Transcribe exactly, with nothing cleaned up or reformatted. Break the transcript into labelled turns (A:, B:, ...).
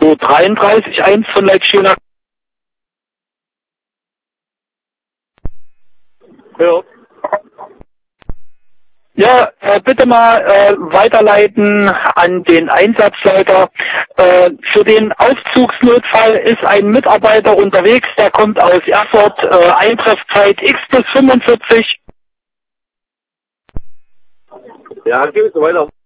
A: Auto dreiunddreißig eins von Leitstehner.
B: Ja.
A: Ja, äh, bitte mal äh, weiterleiten an den Einsatzleiter. Äh, für den Aufzugsnotfall ist ein Mitarbeiter unterwegs, der kommt aus Erfurt, äh, Eintreffzeit X plus fünfundvierzig.
B: Ja, gib es so weiter.